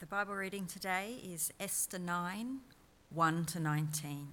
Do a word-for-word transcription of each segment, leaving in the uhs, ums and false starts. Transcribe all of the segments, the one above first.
Bible reading today is Esther nine, one to nineteen.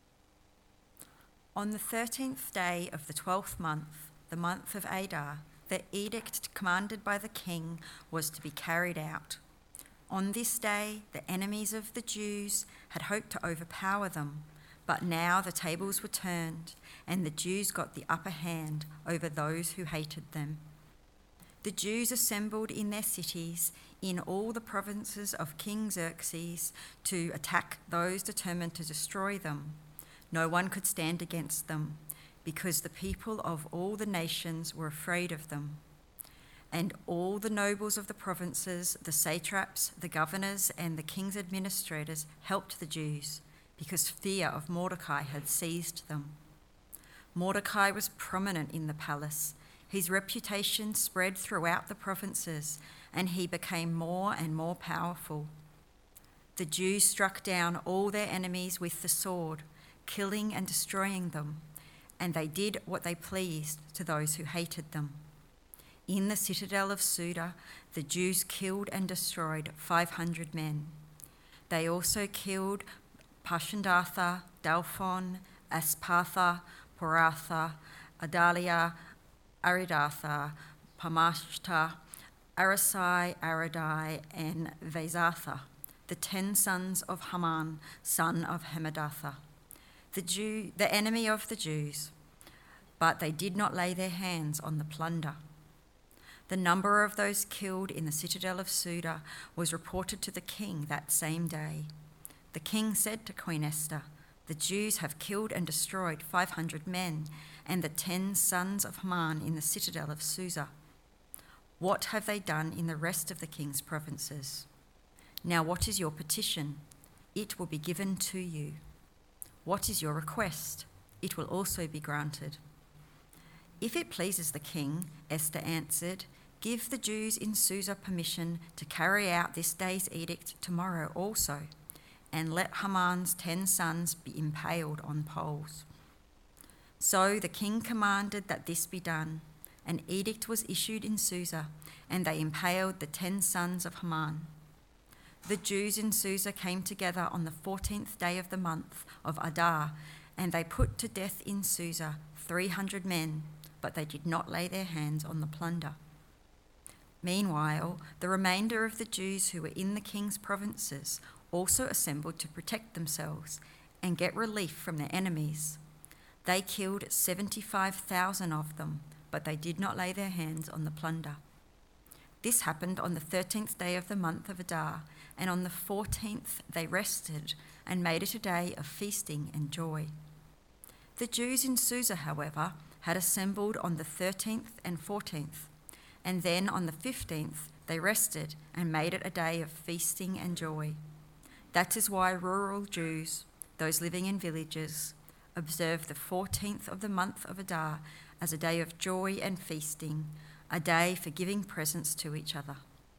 On the thirteenth day of the twelfth month, the month of Adar, the edict commanded by the king was to be carried out. On this day, the enemies of the Jews had hoped to overpower them, but now the tables were turned, and the Jews got the upper hand over those who hated them. The Jews assembled in their cities in all the provinces of King Xerxes to attack those determined to destroy them. No one could stand against them, because the people of all the nations were afraid of them. And all the nobles of the provinces, the satraps, the governors, and the king's administrators helped the Jews, because fear of Mordecai had seized them. Mordecai was prominent in the palace. His reputation spread throughout the provinces, and he became more and more powerful. The Jews struck down all their enemies with the sword, killing and destroying them, and they did what they pleased to those who hated them. In the citadel of Susa, the Jews killed and destroyed five hundred men. They also killed Parshandatha, Dalphon, Aspatha, Poratha, Adalia, Aridatha, Pamashta, Arasai, Aradai, and Vezatha, the ten sons of Haman, son of Hammedatha, the Jew, the enemy of the Jews. But they did not lay their hands on the plunder. The number of those killed in the citadel of Susa was reported to the king that same day. The king said to Queen Esther, "The Jews have killed and destroyed five hundred men and the ten sons of Haman in the citadel of Susa. What have they done in the rest of the king's provinces? Now what is your petition? It will be given to you. What is your request? It will also be granted." "If it pleases the king," Esther answered, "give the Jews in Susa permission to carry out this day's edict tomorrow also, and let Haman's ten sons be impaled on poles." So the king commanded that this be done. An edict was issued in Susa, and they impaled the ten sons of Haman. The Jews in Susa came together on the fourteenth day of the month of Adar, and they put to death in Susa three hundred men, but they did not lay their hands on the plunder. Meanwhile, the remainder of the Jews who were in the king's provinces also assembled to protect themselves and get relief from their enemies. They killed seventy-five thousand of them, but they did not lay their hands on the plunder. This happened on the thirteenth day of the month of Adar, and on the fourteenth they rested and made it a day of feasting and joy. The Jews in Susa, however, had assembled on the thirteenth and fourteenth, and then on the fifteenth they rested and made it a day of feasting and joy. That is why rural Jews, those living in villages, observe the fourteenth of the month of Adar as a day of joy and feasting, a day for giving presents to each other.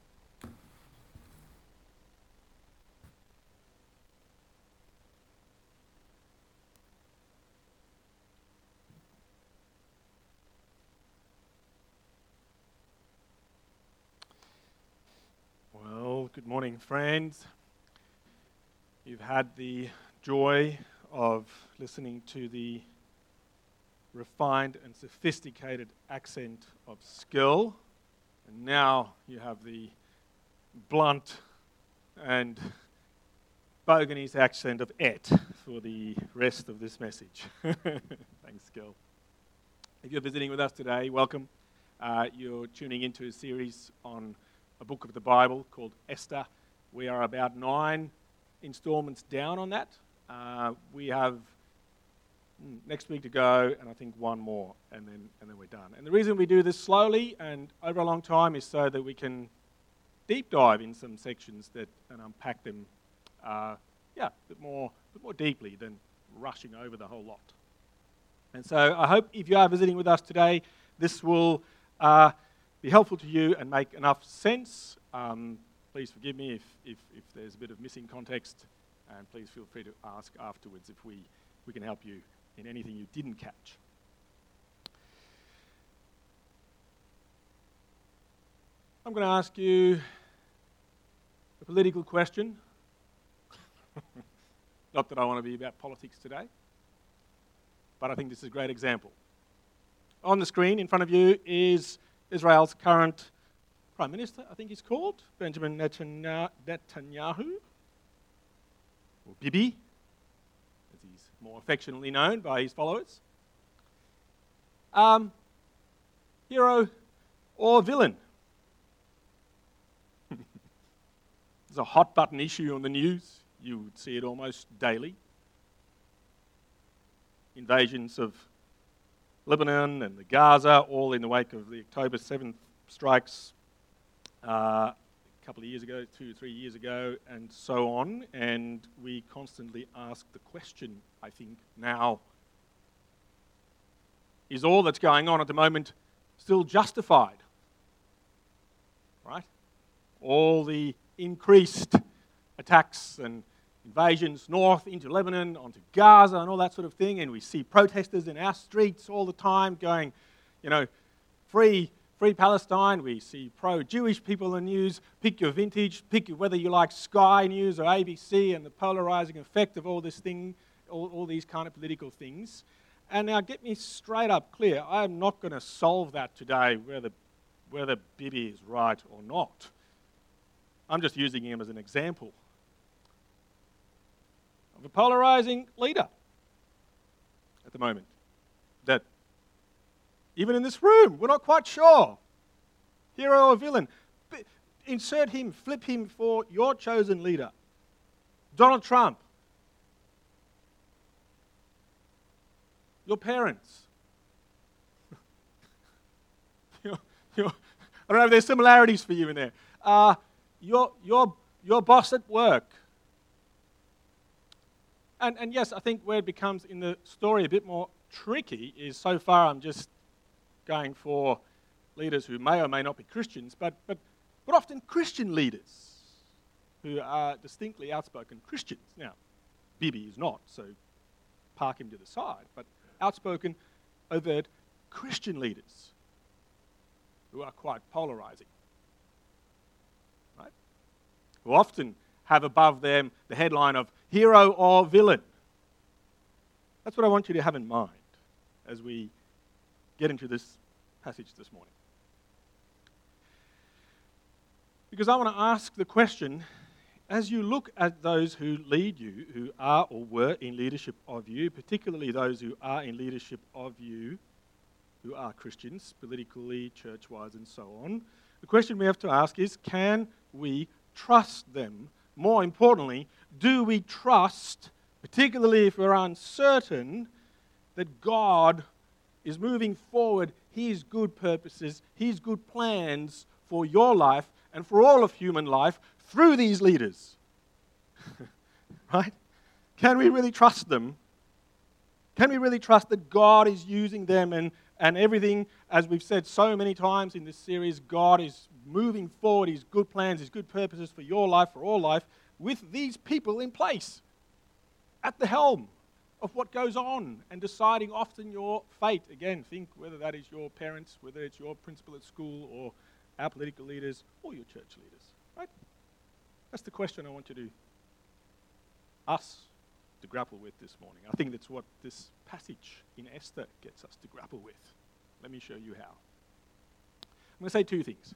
Well, good morning, friends. You've had the joy of listening to the refined and sophisticated accent of Skill, and now you have the blunt and boganese accent of Et for the rest of this message. Thanks, Skill. If you're visiting with us today, welcome. Uh, you're tuning into a series on a book of the Bible called Esther. We are about nine installments down on that. Uh, we have next week to go, and I think one more, and then and then we're done. And the reason we do this slowly and over a long time is so that we can deep dive in some sections that and unpack them, uh, yeah, a bit more, a bit more deeply than rushing over the whole lot. And so I hope if you are visiting with us today, this will uh, be helpful to you and make enough sense. Um, please forgive me if, if if there's a bit of missing context, and please feel free to ask afterwards if we we can help you in anything you didn't catch. I'm going to ask you a political question. Not that I want to be about politics today, but I think this is a great example. On the screen in front of you is Israel's current Prime Minister, I think he's called, Benjamin Netanyahu, or Bibi, as he's more affectionately known by his followers. Um, hero or villain? It's a hot button issue on the news. You would see it almost daily. Invasions of Lebanon and the Gaza, all in the wake of the October seventh strikes uh, a couple of years ago, two or three years ago, and so on. And we constantly ask the question, I think, now, is all that's going on at the moment still justified? Right? All the increased attacks and invasions north into Lebanon, onto Gaza and all that sort of thing, and we see protesters in our streets all the time going, you know, free, free Palestine. We see pro-Jewish people in the news. Pick your vintage, pick whether you like Sky News or A B C and the polarizing effect of all this thing, all, all these kind of political things. And now get me straight up clear, I am not going to solve that today, whether, whether Bibi is right or not. I'm just using him as an example of a polarizing leader at the moment that even in this room, we're not quite sure, hero or villain. B- insert him, flip him for your chosen leader, Donald Trump, your parents. your, your, I don't know if there's similarities for you in there. Uh, your, your, your boss at work. And, and yes, I think where it becomes in the story a bit more tricky is so far I'm just going for leaders who may or may not be Christians, but, but, but often Christian leaders who are distinctly outspoken Christians. Now, Bibi is not, so park him to the side, but outspoken, overt Christian leaders who are quite polarizing, right? Who often have above them the headline of hero or villain. That's what I want you to have in mind as we get into this passage this morning. Because I want to ask the question, as you look at those who lead you, who are or were in leadership of you, particularly those who are in leadership of you, who are Christians, politically, church-wise, and so on, the question we have to ask is, can we trust them? More importantly, do we trust, particularly if we're uncertain, that God is moving forward His good purposes, His good plans for your life and for all of human life through these leaders? Right? Can we really trust them? Can we really trust that God is using them and, and everything, as we've said so many times in this series, God is moving forward His good plans, His good purposes for your life, for all life, with these people in place, at the helm of what goes on and deciding often your fate. Again, think whether that is your parents, whether it's your principal at school or our political leaders or your church leaders, right? That's the question I want you to, us, to grapple with this morning. I think that's what this passage in Esther gets us to grapple with. Let me show you how. I'm going to say two things.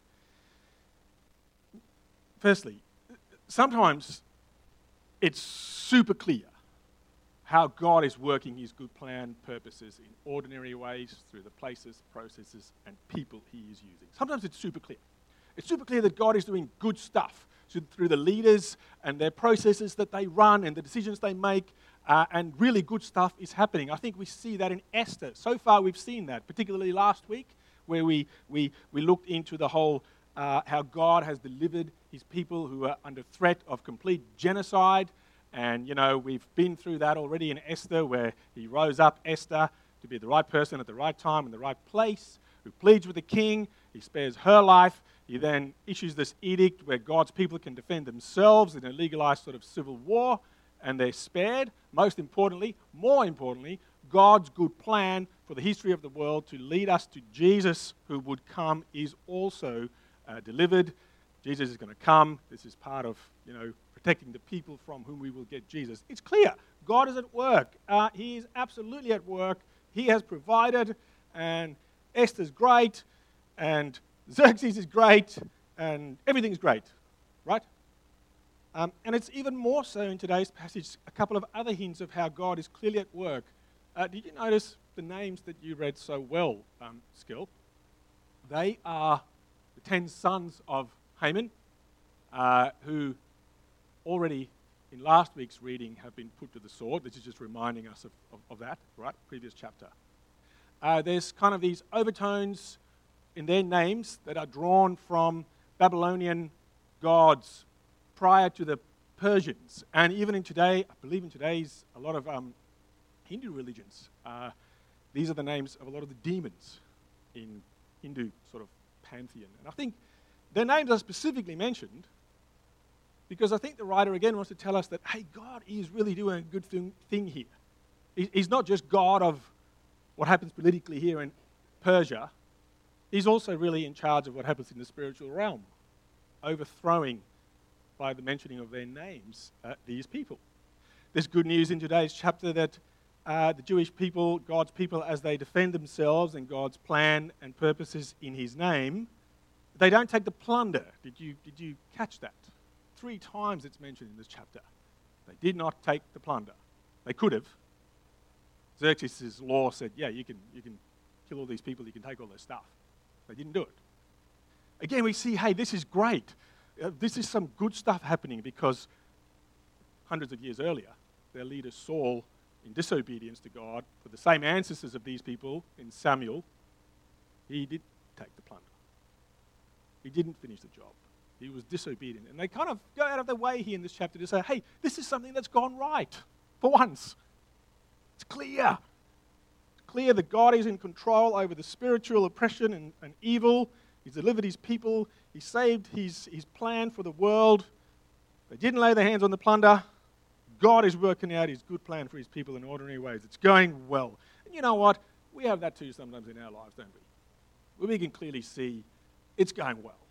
Firstly, sometimes it's super clear how God is working His good plan, purposes in ordinary ways through the places, processes, and people He is using. Sometimes it's super clear. It's super clear that God is doing good stuff through the leaders and their processes that they run and the decisions they make, uh, and really good stuff is happening. I think we see that in Esther. So far we've seen that, particularly last week, where we, we, we looked into the whole Uh, how God has delivered His people who are under threat of complete genocide. And, you know, we've been through that already in Esther, where He rose up Esther to be the right person at the right time in the right place, who pleads with the king. He spares her life. He then issues this edict where God's people can defend themselves in a legalized sort of civil war, and they're spared. Most importantly, more importantly, God's good plan for the history of the world to lead us to Jesus, who would come, is also Uh, delivered, Jesus is going to come. This is part of, you know, protecting the people from whom we will get Jesus. It's clear. God is at work. Uh, he is absolutely at work. He has provided, and Esther's great, and Xerxes is great, and everything's great, right? Um, and it's even more so in today's passage, a couple of other hints of how God is clearly at work. Uh, did you notice the names that you read so well, um, Skill? They are the ten sons of Haman, uh, who already in last week's reading have been put to the sword. This is just reminding us of, of, of that, right? Previous chapter. Uh, there's kind of these overtones in their names that are drawn from Babylonian gods prior to the Persians. And even in today, I believe in today's, a lot of um, Hindu religions, uh, these are the names of a lot of the demons in Hindu sort of pantheon. And I think their names are specifically mentioned because I think the writer again wants to tell us that, hey, God is really doing a good thing, thing here. He's not just God of what happens politically here in Persia. He's also really in charge of what happens in the spiritual realm, overthrowing, by the mentioning of their names, uh, these people. There's good news in today's chapter that uh, the Jewish people, God's people, as they defend themselves and God's plan and purposes in his name, they don't take the plunder. Did you, did you catch that? Three times it's mentioned in this chapter. They did not take the plunder. They could have. Xerxes' law said, yeah, you can, you can kill all these people, you can take all their stuff. They didn't do it. Again, we see, hey, this is great. Uh, this is some good stuff happening because hundreds of years earlier, their leader Saul, in disobedience to God, for the same ancestors of these people in Samuel, he did take the plunder. He didn't finish the job. He was disobedient. And they kind of go out of their way here in this chapter to say, hey, this is something that's gone right for once. It's clear. It's clear that God is in control over the spiritual oppression and, and evil. He's delivered his people. He saved his, his plan for the world. They didn't lay their hands on the plunder. God is working out his good plan for his people in ordinary ways. It's going well. And you know what? We have that too sometimes in our lives, don't we? Where we can clearly see it's going well.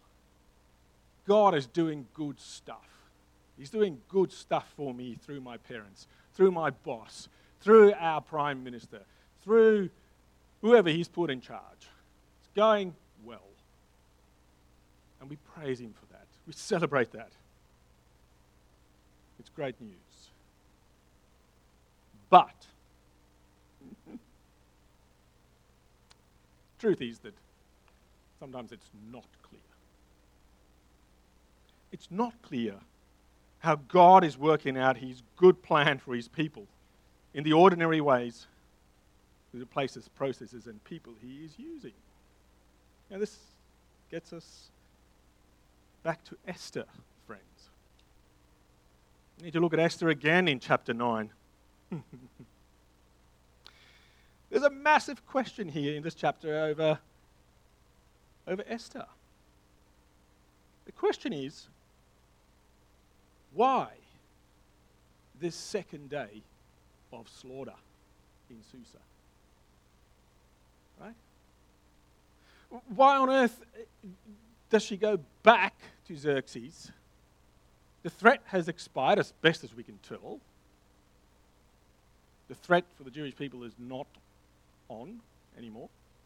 God is doing good stuff. He's doing good stuff for me through my parents, through my boss, through our prime minister, through whoever he's put in charge. It's going well. And we praise him for that. We celebrate that. It's great news. But truth is that sometimes it's not clear. It's not clear how God is working out his good plan for his people in the ordinary ways, the places, processes, and people he is using. Now this gets us back to Esther, friends. We need to look at Esther again in chapter nine. There's a massive question here in this chapter over, over Esther. The question is, why this second day of slaughter in Susa? Right? Why on earth does she go back to Xerxes? The threat has expired, as best as we can tell. The threat for the Jewish people is not on anymore.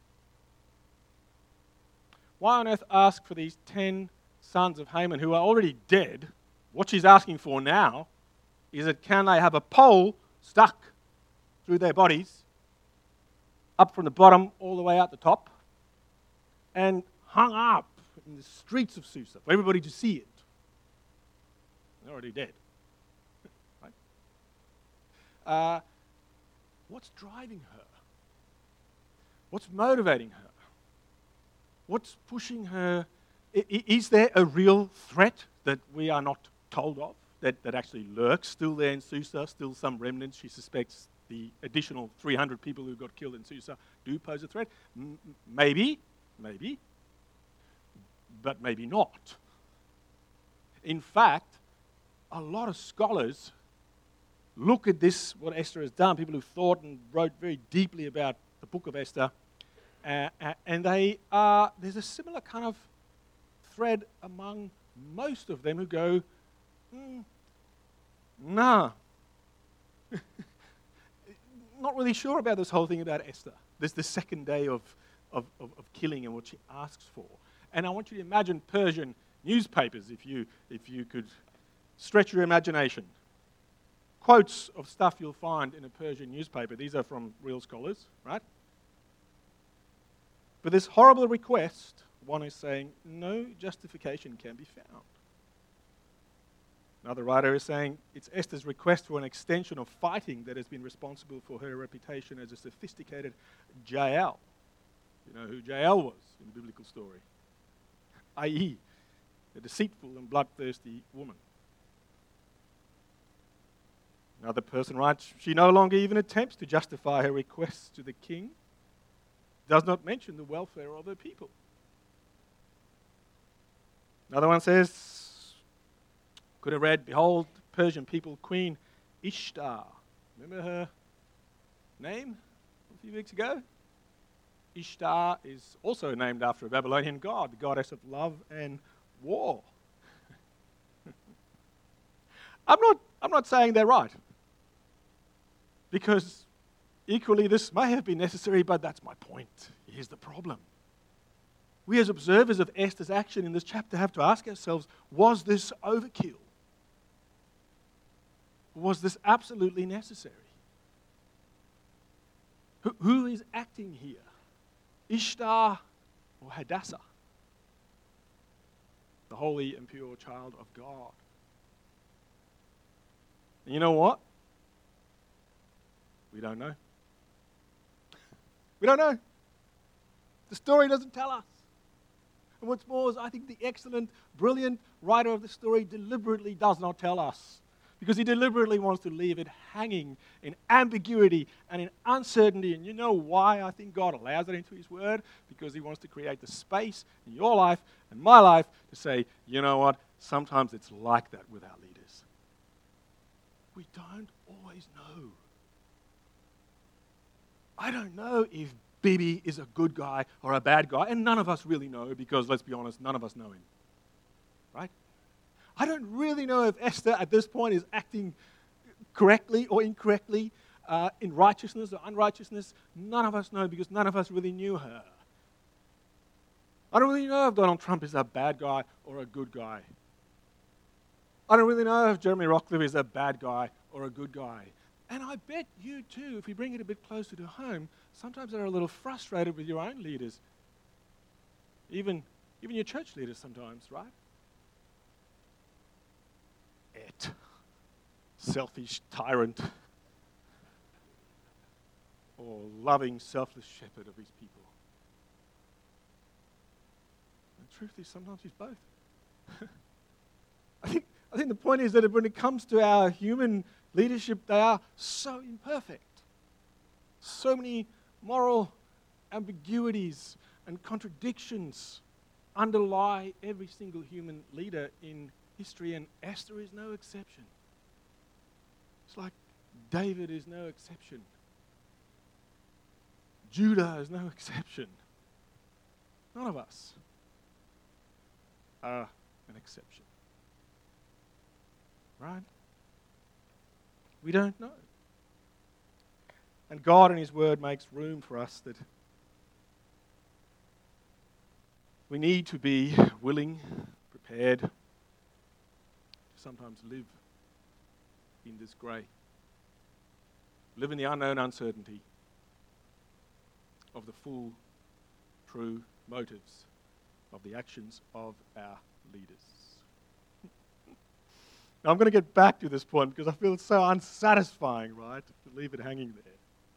Why on earth ask for these ten sons of Haman who are already dead? What she's asking for now is that can they have a pole stuck through their bodies, up from the bottom all the way out the top, and hung up in the streets of Susa for everybody to see it. They're already dead. Right? Uh, what's driving her? What's motivating her? What's pushing her? I, is there a real threat that we are not told of, that, that actually lurks still there in Susa, still some remnants? She suspects the additional three hundred people who got killed in Susa do pose a threat. M- maybe, maybe, but maybe not. In fact, a lot of scholars look at this, what Esther has done, people who thought and wrote very deeply about the book of Esther, uh, and they are, there's a similar kind of thread among most of them who go, mm, nah. Not really sure about this whole thing about Esther. There's the second day of, of, of, of killing and what she asks for. And I want you to imagine Persian newspapers, if you, if you could stretch your imagination. Quotes of stuff you'll find in a Persian newspaper. These are from real scholars, right? But this horrible request, one is saying, no justification can be found. Another writer is saying it's Esther's request for an extension of fighting that has been responsible for her reputation as a sophisticated Jael. You know who Jael was in the biblical story, that is, a deceitful and bloodthirsty woman. Another person writes, she no longer even attempts to justify her requests to the king, does not mention the welfare of her people. Another one says, could have read, behold, Persian people, Queen Ishtar. Remember her name a few weeks ago? Ishtar is also named after a Babylonian god, the goddess of love and war. I'm not, I'm not saying they're right, because equally this may have been necessary, but that's my point. Here's the problem. We as observers of Esther's action in this chapter have to ask ourselves, was this overkill? Was this absolutely necessary? Who, who is acting here? Ishtar or Hadassah? The holy and pure child of God. And you know what? We don't know. We don't know. The story doesn't tell us. And what's more is I think the excellent, brilliant writer of the story deliberately does not tell us, because he deliberately wants to leave it hanging in ambiguity and in uncertainty. And you know why I think God allows it into his word? Because he wants to create the space in your life and my life to say, you know what, sometimes it's like that with our leaders. We don't always know. I don't know if Bibi is a good guy or a bad guy, and none of us really know, because let's be honest, none of us know him. Right? I don't really know if Esther at this point is acting correctly or incorrectly, uh, in righteousness or unrighteousness. None of us know, because none of us really knew her. I don't really know if Donald Trump is a bad guy or a good guy. I don't really know if Jeremy Rockcliffe is a bad guy or a good guy. And I bet you too, if we bring it a bit closer to home, sometimes are a little frustrated with your own leaders. Even, even your church leaders sometimes, right? Et, selfish tyrant, or loving, selfless shepherd of his people. The truth is, sometimes he's both. I think, I think the point is that when it comes to our human leadership, they are so imperfect. So many moral ambiguities and contradictions underlie every single human leader in history, and Esther is no exception. It's like David is no exception. Judah is no exception. None of us are an exception. Right? We don't know. And God in his word makes room for us that we need to be willing, prepared to sometimes live in this grey. Live in the unknown uncertainty of the full, true motives of the actions of our leaders. Now, I'm going to get back to this point because I feel it's so unsatisfying, right, to leave it hanging there.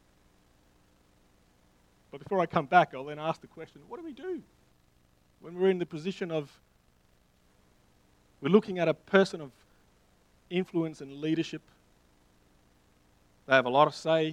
But before I come back, I'll then ask the question, what do we do when we're in the position of, we're looking at a person of influence and leadership? They have a lot of say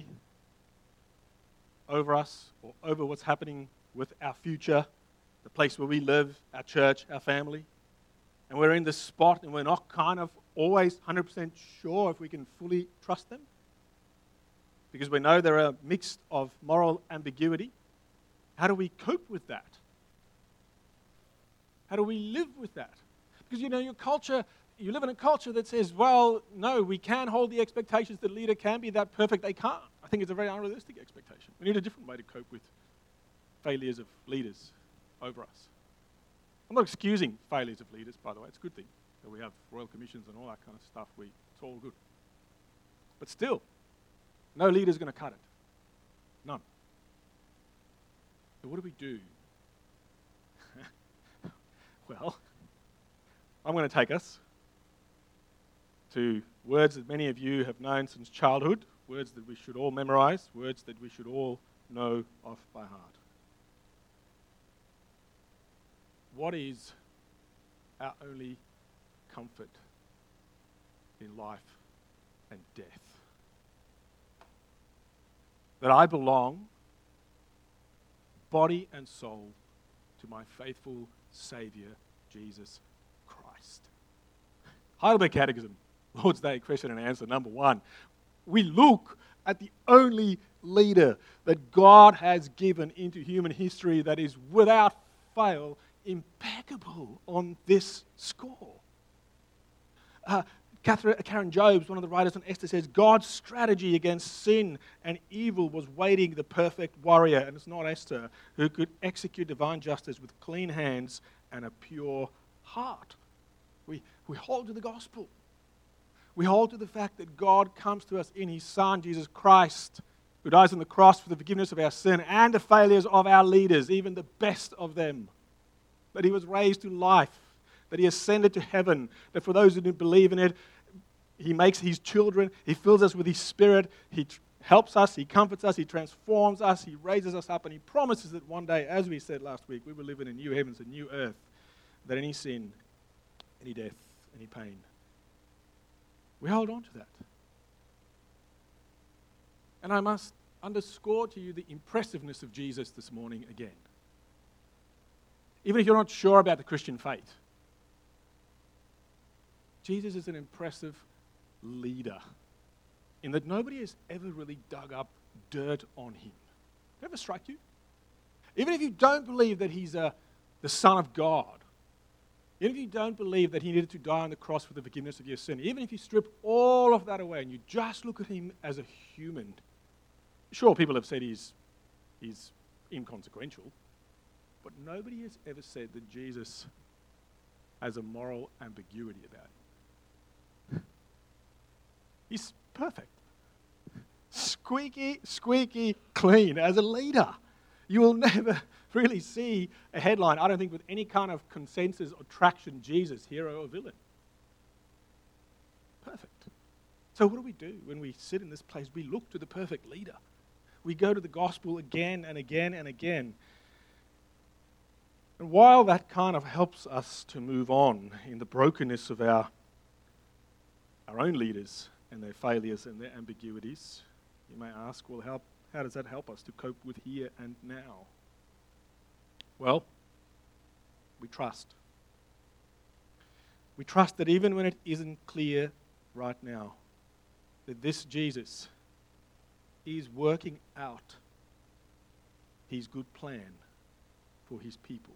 over us or over what's happening with our future, the place where we live, our church, our family. And we're in this spot and we're not kind of always one hundred percent sure if we can fully trust them, because we know they're a mix of moral ambiguity. How do we cope with that? How do we live with that? Because, you know, your culture, you live in a culture that says, well, no, we can hold the expectations that a leader can be that perfect. They can't. I think it's a very unrealistic expectation. We need a different way to cope with failures of leaders over us. I'm not excusing failures of leaders, by the way. It's a good thing that we have royal commissions and all that kind of stuff. We, it's all good. But still, no leader's going to cut it. None. So what do we do? Well, I'm going to take us to words that many of you have known since childhood, words that we should all memorize, words that we should all know off by heart. What is our only comfort in life and death? That I belong, body and soul, to my faithful Saviour, Jesus Christ. Heidelberg Catechism, Lord's Day question and answer number one. We look at the only leader that God has given into human history that is without fail impeccable on this score. Uh, Catherine, Karen Jobes, one of the writers on Esther, says, God's strategy against sin and evil was waiting the perfect warrior, and it's not Esther, who could execute divine justice with clean hands and a pure heart. We, we hold to the gospel. We hold to the fact that God comes to us in his Son, Jesus Christ, who dies on the cross for the forgiveness of our sin and the failures of our leaders, even the best of them. That he was raised to life, that he ascended to heaven, that for those who didn't believe in it, he makes his children, he fills us with his Spirit, he tr- helps us, he comforts us, he transforms us, he raises us up, and he promises that one day, as we said last week, we will live in a new heavens, a new earth, that any sin, any death, any pain, we hold on to that. And I must underscore to you the impressiveness of Jesus this morning again. Even if you're not sure about the Christian faith, Jesus is an impressive leader in that nobody has ever really dug up dirt on him. Ever strike you? Even if you don't believe that he's a, the Son of God, even if you don't believe that he needed to die on the cross for the forgiveness of your sin, even if you strip all of that away and you just look at him as a human, sure, people have said he's, he's inconsequential, but nobody has ever said that Jesus has a moral ambiguity about him. He's perfect. Squeaky, squeaky clean as a leader. You will never really see a headline, I don't think, with any kind of consensus or traction, Jesus, hero or villain. Perfect. So what do we do when we sit in this place? We look to the perfect leader. We go to the gospel again and again and again. And while that kind of helps us to move on in the brokenness of our, our own leaders and their failures and their ambiguities, you may ask, well, how, how does that help us to cope with here and now? Well, we trust. We trust that even when it isn't clear right now, that this Jesus is working out his good plan for his people.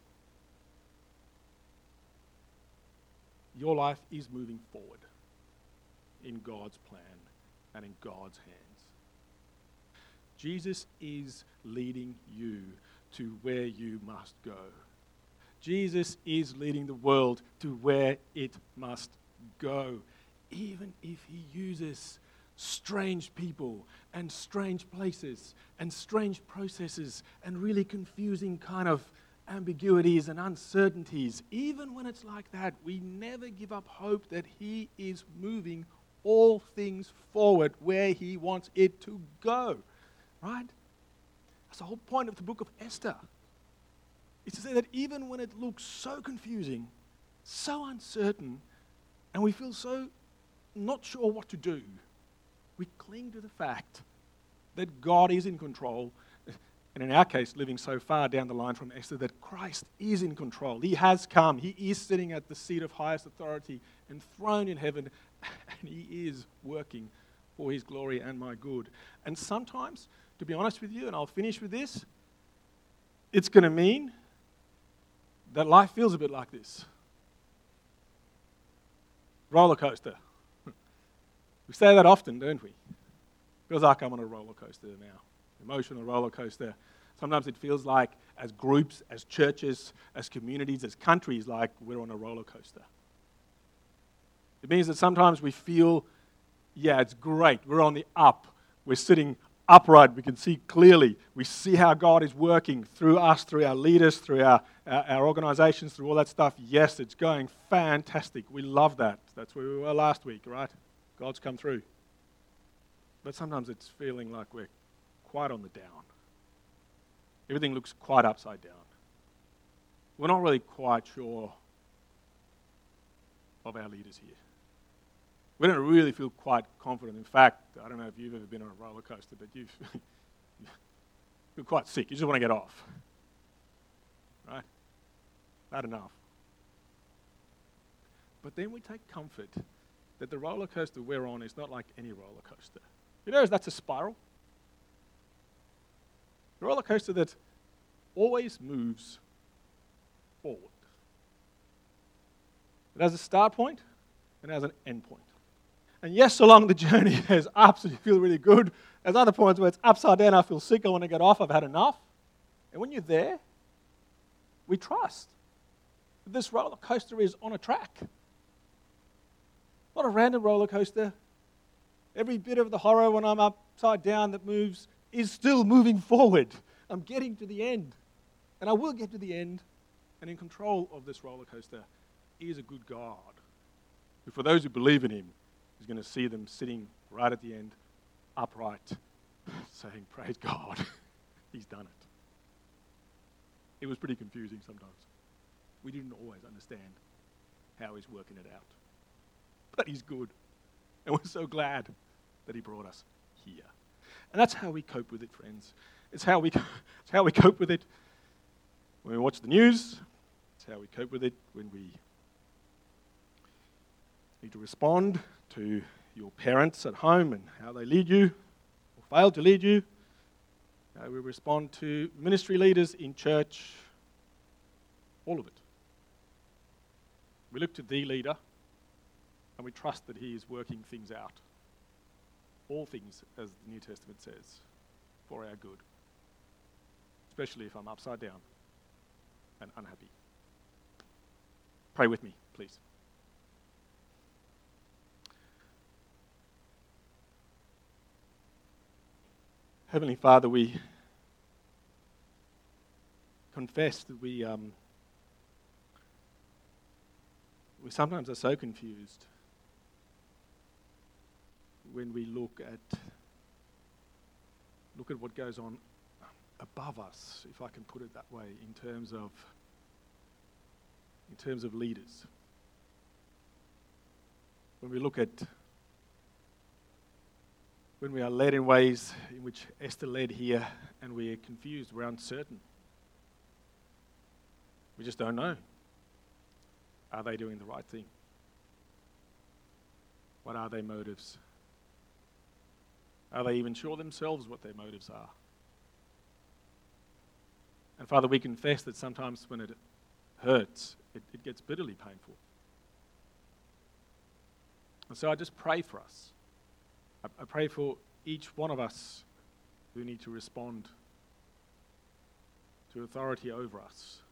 Your life is moving forward in God's plan and in God's hands. Jesus is leading you to where you must go. Jesus is leading the world to where it must go, even if he uses strange people and strange places and strange processes and really confusing kind of ambiguities and uncertainties. Even when it's like that, we never give up hope that he is moving all things forward where he wants it to go, right? That's the whole point of the book of Esther. It's to say that even when it looks so confusing, so uncertain, and we feel so not sure what to do, we cling to the fact that God is in control, and in our case, living so far down the line from Esther, that Christ is in control. He has come. He is sitting at the seat of highest authority, enthroned in heaven, and he is working for his glory and my good. And sometimes, to be honest with you, and I'll finish with this, it's going to mean that life feels a bit like this. roller coaster. We say that often, don't we? Feels like I'm on a roller coaster now. Emotional roller coaster. Sometimes it feels like, as groups, as churches, as communities, as countries, like we're on a roller coaster. It means that sometimes we feel, yeah, it's great. We're on the up. We're sitting upright. We can see clearly. We see how God is working through us, through our leaders, through our, our, our organizations, through all that stuff. Yes, it's going fantastic. We love that. That's where we were last week, right? God's come through. But sometimes it's feeling like we're quite on the down. Everything looks quite upside down. We're not really quite sure of our leaders here. We don't really feel quite confident. In fact, I don't know if you've ever been on a roller coaster, but you feel quite sick. You just want to get off. Right? Bad enough. But then we take comfort that the roller coaster we're on is not like any roller coaster. You know, that's a spiral. A roller coaster that always moves forward. It has a start point and it has an end point. And yes, along the journey, there's ups and you feel really good. There's other points where it's upside down, I feel sick, I want to get off, I've had enough. And when you're there, we trust that this roller coaster is on a track. Not a random roller coaster. Every bit of the horror when I'm upside down that moves is still moving forward. I'm getting to the end. And I will get to the end. And in control of this roller coaster is a good God, who for those who believe in him, is going to see them sitting right at the end, upright, saying, praise God, he's done it. It was pretty confusing sometimes. We didn't always understand how he's working it out. But he's good. And we're so glad that he brought us here. And that's how we cope with it, friends. It's how we, it's how we cope with it when we watch the news. It's how we cope with it when we need to respond to your parents at home and how they lead you or fail to lead you. How we respond to ministry leaders in church. All of it. We look to the leader and we trust that he is working things out. All things, as the New Testament says, for our good. Especially if I'm upside down and unhappy. Pray with me, please. Heavenly Father, we confess that we um, we sometimes are so confused when we look at look at what goes on above us, if I can put it that way, in terms of in terms of leaders. When we look at when we are led in ways in which Esther led here, and we are confused, we're uncertain. We just don't know. Are they doing the right thing? What are their motives? Are they even sure themselves what their motives are? And Father, we confess that sometimes when it hurts, it, it gets bitterly painful. And so I just pray for us. I, I pray for each one of us who need to respond to authority over us.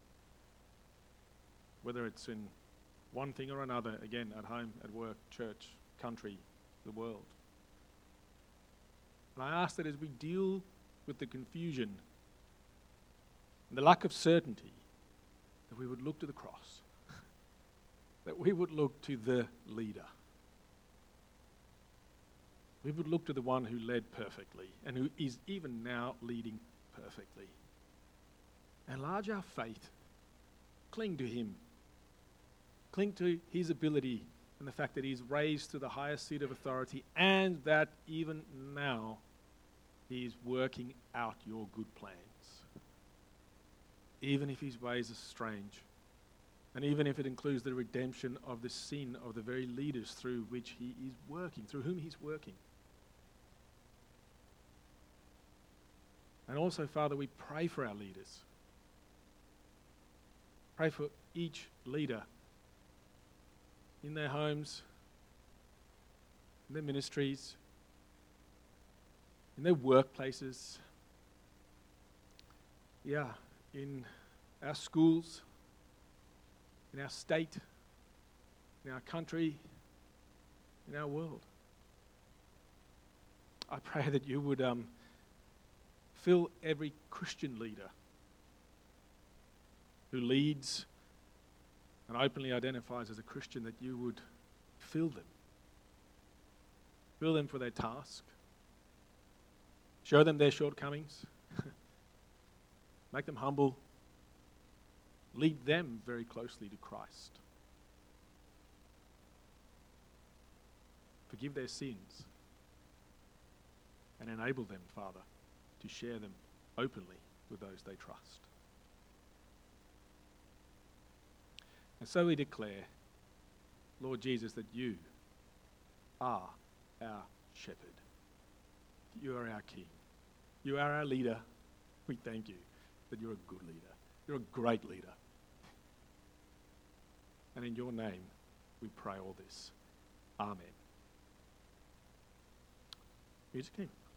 Whether it's in one thing or another, again, at home, at work, church, country, the world. And I ask that as we deal with the confusion and the lack of certainty, that we would look to the cross, that we would look to the leader. We would look to the one who led perfectly and who is even now leading perfectly. Enlarge our faith. Cling to him. Cling to his ability and the fact that he's raised to the highest seat of authority, and that even now he is working out your good plans. Even if his ways are strange, and even if it includes the redemption of the sin of the very leaders through which he is working, through whom he's working. And also, Father, we pray for our leaders. Pray for each leader in their homes, in their ministries, in their workplaces, yeah, in our schools, in our state, in our country, in our world. I pray that you would um, fill every Christian leader who leads and openly identifies as a Christian, that you would fill them. Fill them for their task. Show them their shortcomings. Make them humble. Lead them very closely to Christ. Forgive their sins. And enable them, Father, to share them openly with those they trust. And so we declare, Lord Jesus, that you are our shepherd. You are our king. You are our leader. We thank you that you're a good leader. You're a great leader. And in your name, we pray all this. Amen. Music team.